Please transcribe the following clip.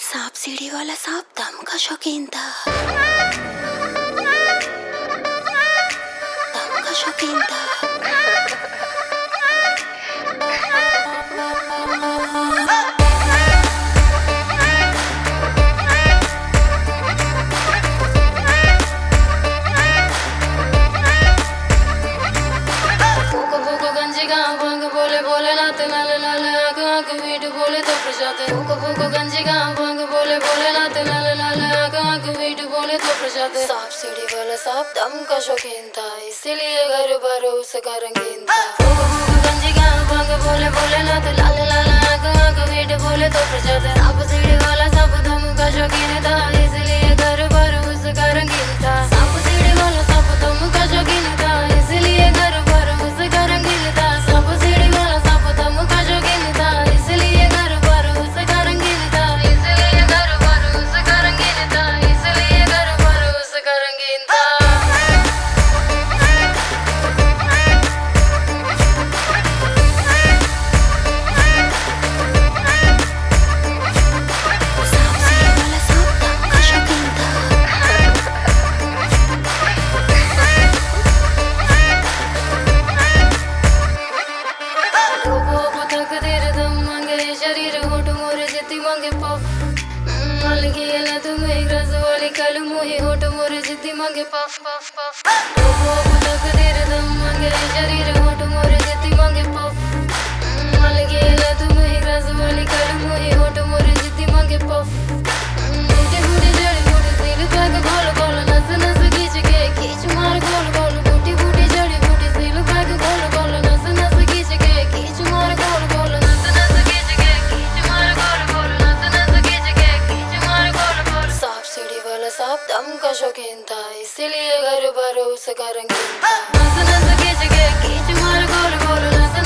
सांप सीढ़ी वाला सांप दम का शौकीन था। दम का शौकीन था। बोले बोले नाते नाले नाले आग आग वीट बोले तो प्रसाद फूको फूको गंजी गाँव भांग बोले बोले नाते नाले नाले आग आग वीट बोले तो प्रसाद। सांप सीढ़ी वाला सांप दम का शौकीन था, इसीलिए घर भरो उसका रंगीन था। फूको फूको गंजी गाँव भांग बोले बोले नाते लाले लाले आग आग वीट बोले तो प्रसाद। सांप सीढ़ी वाला सांप दम का शौकीन था, इसलिए घर भरो उसका रंगीन था। सांप सीढ़ी वाला सांप दम का शौकीन था, इसलिए घर भरो उसका रंगीन था। सांप सीढ़ी वाला सांप दम का शौकीन था, इसलिए घर भरो उसका रंगीन था। इसलिए घर भरो उसका रंगीन था। इसलिए घर भरो उसका रंगीन था। शरीर होठ मोर जिति मांगे पफ अलगी एला तुम्हें रस वाली कल मुही होठ मोर जिति मांगे पफ पफ पफ तक देर दम मांगे शरीर होठ मोर जिति मांगे पफ अलगी एला तुम्हें रस वाली कल मुही होठ मोर जिति मांगे पफ बूटी बूटी जड़ी बूटी सील पैक गोल गोल नस नस खींच मार गोल गोल बूटी बूटी जड़ी बूटी सील पैक गोल गोल नस नस खींच मार गोल गोल नस नस सांप दम का शौकीन था, इसीलिए घर भरो उसका रंगीन था। नस नस खींच मार गोल गोल नस